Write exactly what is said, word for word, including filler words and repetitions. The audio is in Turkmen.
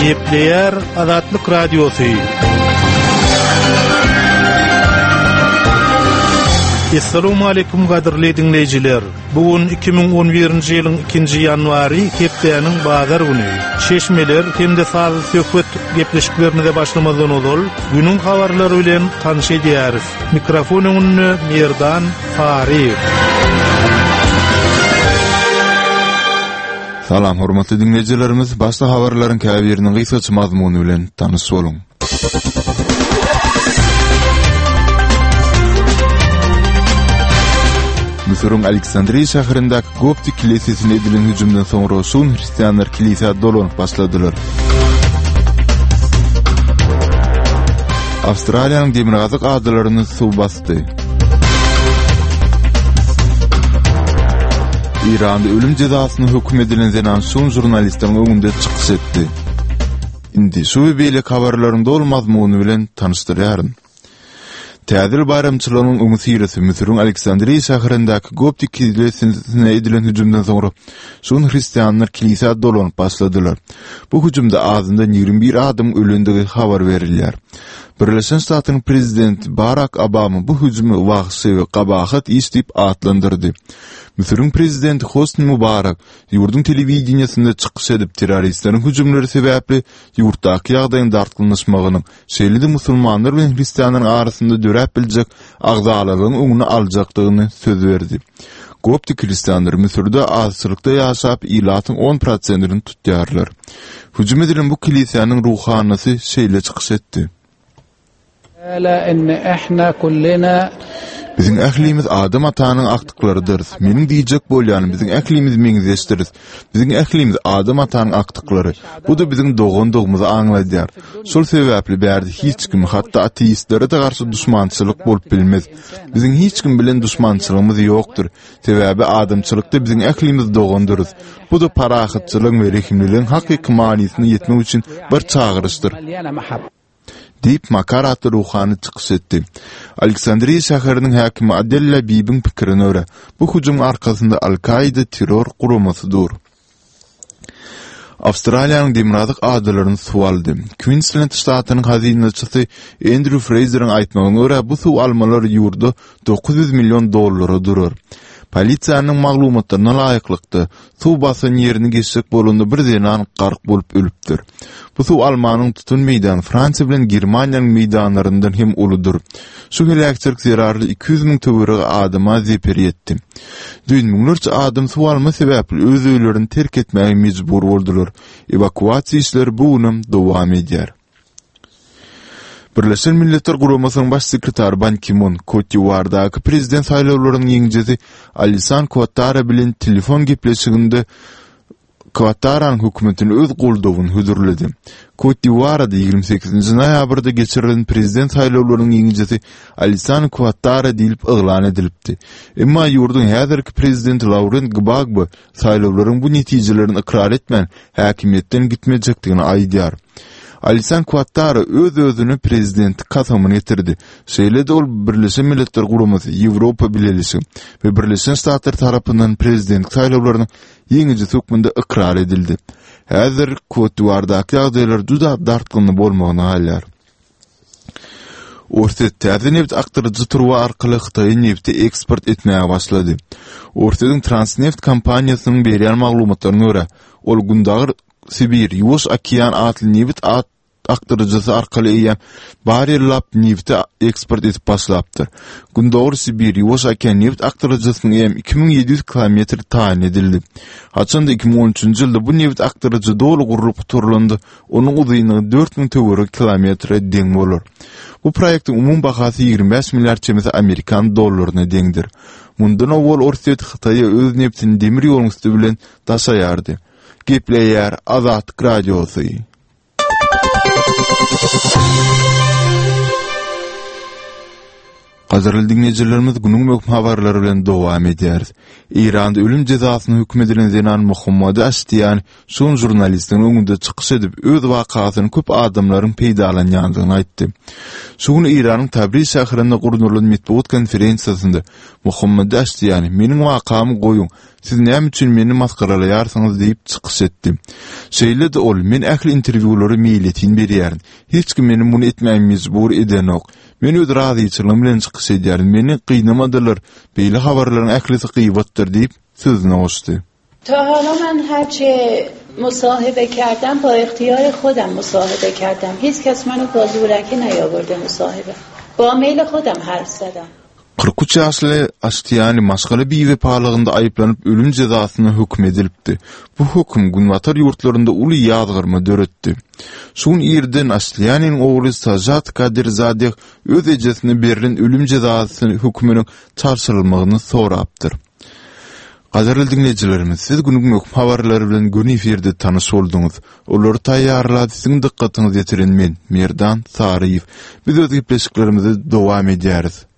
Gepleyer Azatlyk Radiosu. Assalamu alaykum gaderli dinleyijiler. Bugun iki bin on birinji ýylyň ikinji ýanwary hepdeýäniň bazar güni. Şeşmeler hemde saz söhbet gepleşiklerine de başlamadan ol. Günüň habarlary bilen tanışy edýäris. Mikrofonyny Merdan Fariýew. Salam hormatly dinleyijilerimiz, başda habarlaryň käbiriniň gysgaça mazmuny bilen tanış boluň. Mısır'ın Aleksandriya şäherindäki Goptik kilisesine edilen hüjümden soňra şun hristiýanlar kilise dolanyp başladylar. Awstraliýanyň demirgazyk adalaryny suw bastı. İranda ölüm cezasyny hukm edilen zenan şun jurnalistlaryň öňünde çykyş etdi. Indi şu beýle habarlaryň dolmazmuny bilen tanışdyrýaryn. Täzir bayramçylaryň öňsiresi Mısır'ın Aleksandriya şäherindäki Goptik kilisesine edilen hüjümden soňra şun hristiýanlar kilise dolanyp başladylar. Bu hüjümde azyndan ýygrimi bir adam ölendigi habar berilýär. Birleşen Ştatlaryň prezidenti Barack Obama bu hüjümi wagty we gabahat iş diýip atlandyrdy. Mısır'ın prezidenti Hosni Mubarak ýurdun telewizionyasynda çykyş edip terroristleriň hüjümleri sebäpli ýurtdaky ýagdaýyň dartgynlaşmagynyň şeýle-de musulmanlar bilen hristiýanlaryň arasynda döräp biljek agzalygyň öňüne aljakdygyny söz berdi. Goptik hristiýanlar Mısırda azçylykda ýaşap ilatyň on prosentini tutýarlar. Hüjüm edilen bu kiliseýanyň ruhanysy şeýle çykyş etdi. Bizim ählimiz Adam atanyň akdyklarydyr. Meniň diýjek bolýanym bizim ählimiz meňzeşdir. Bizim ählimiz Adam atanyň akdyklary. Bu da bizim dogandygymyzy aňladýar. Şol sebäpli bärde hiç kim, hatda ateistlere de garşy duşmançylyk bolup bilmez. Bizim hiç kim bilen duşmançylygymyz ýokdur. Sebäbi adamçylykda bizim ählimiz dogandyr. Bu da parahatçylyk we rehimliligiň hakyky manysyny ýetmek üçin bir çağırışdyr. Deyip makaratly ruhany çykyş etdi. Aleksandriya şäheriniň häkimi Adella Bibin pikirine görä, bu hüjüm arkasynda Al-Qaida terror guramasydyr. Awstraliýanyň demirgazyk adalaryny suwaldy. Queensland ştatynyň hazynaçysy Andrew Fraser'ın aýtmagyna görä, bu suw almalar ýurda dokuz yüz milyon dollara durar. Polisiýanyň maglumatlaryna laýyklykda suw basan ýerini geçsek bolanda bir zenan gark bolup ölüpdir. Bu suw Almanyň tutun meýdan Fransiýa bilen Germaniýanyň meýdanlaryndan hem uludur. Şu helakçylyk zerarly iki yüz miň töwereg adama zeper etdi. Düýün miňlerçe adam suw alma sebäpli öz öýlerini terk etmäge mejbur boldular. Evakuasiýa işleri buňam dowam edýär. Birleşen Milletler Guramasynyň baş sekretary Ban Ki-moon Cote d'Ivoire'daky prezident saýlawlarynyň ýeňjisi Alassane Ouattara bilen telefon gepleşiginde Ouattaranyň hökümetini öz goldawyny hödürledi. Cote d'Ivoire'da ýygrimi sekizinji noýabrda geçirilen prezident saýlawlarynyň ýeňjisi Alassane Ouattara diýilip eglan edilipdi. Emma ýurdun häzirki prezidenti Laurent Gbagbo saýlawlaryň bu netijelerini ikrar etmän häkimetden gitmejekdigini aýdýar. Alassane Ouattara öz özüni prezident kasamyny getirdi. Şeýle-de ol Birleşen Milletler Guramasy, Ýewropa Bileşigi we Birleşen Ştatlar tarapyndan prezident saýlawlarynyň ýeňiji hökmünde ikrar edildi. Häzir Cote d'Ivoire'daky ýagdaýlar juda dartgynly bolmagyny aýlar. Orta täze neft aktarıcı turwa arkaly Xitoy nefti eksport etmäge başlady. Ortadyň Transneft kompaniýasynyň berýän maglumatlaryna görä, ol Gundagır Sibir Ýuwaş okean atly neft at aktarıcısı arkaly ýa barýerlap nefti eksport etip başlapdyr. Gundagır Sibir Ýuwaş okean neft aktarıcısynyň ýa iki bin ýedi yüz kilometr taýin edildi. Haçanda iki bin on üçinji ýylda bu neft aktarıcı dolu gurup turulandy. Onuň uzyny dört bin töwereg kilometre deň bolar. Bu proýektiň umum bahasy ýygrimi beş milliard çemese Amerikan dollaryna deňdir. Mundan owal Orsiýet Xitoýa öz neftini demir ýoluň üstü bilen taşaýardy. Gepleýär Azatlyk Radiosu. Gazarly dinleyijilerimiz günüň möhüm habarlary bilen dowam edýäris. İranda ölüm jezasyny hükmedilen Zenan Muhammad Astiyan son jurnalistiň öňünde çykyş edip öz wakasyny köp adamlaryň peýdalanýandygyny aýtdy. Şonu İranyň Tabriz şäherinde gurnulan medeniýet konferensiýasynda Muhammad Astiyan meniň wakamy goýun, siz näme üçin meni maskaralaýarsyňyz diýip çykyş etdi. Şeýle de ol, men ähli interwýulary meýletin berýärin. Hiç kim meni muny etmäge mejbur edenok. Men öz razyçylygym bilen çykyş edýärin. Meni gynamadylar. Beýle habarlaryň ählisi gıybatdyr diýip sözüne goşdy. تا حالا من هرچه مصاحبه کردم با اختیار خودم مصاحبه کردم. هیچ کس منو با زورکی نیاورده مصاحبه. با میل خودم حرف زدم. kırk üç ýaşly Astiýany maşgala biwepalygynda aýyplanyp ölüm jezasyna hükmedilipdi. Bu hüküm Günwatar ýurtlarynda uly ýazgyrma döretdi. Şun ýerden Astiýanyň ogly Sajat Kadirzadeh öz ejesine berilen ölüm jezasyny hükmüniň çarşyrylmagyny sorapdyr. Gazarly dinleyijilerimiz, siz günüň möhüm habarlary bilen gün eferde tanyş bolduňyz. Olary taýýarlady siziň dikkatiňizi ýetiren men, Merdan Saryýew. Biz öz gepleşiklerimizi dowam edýäris.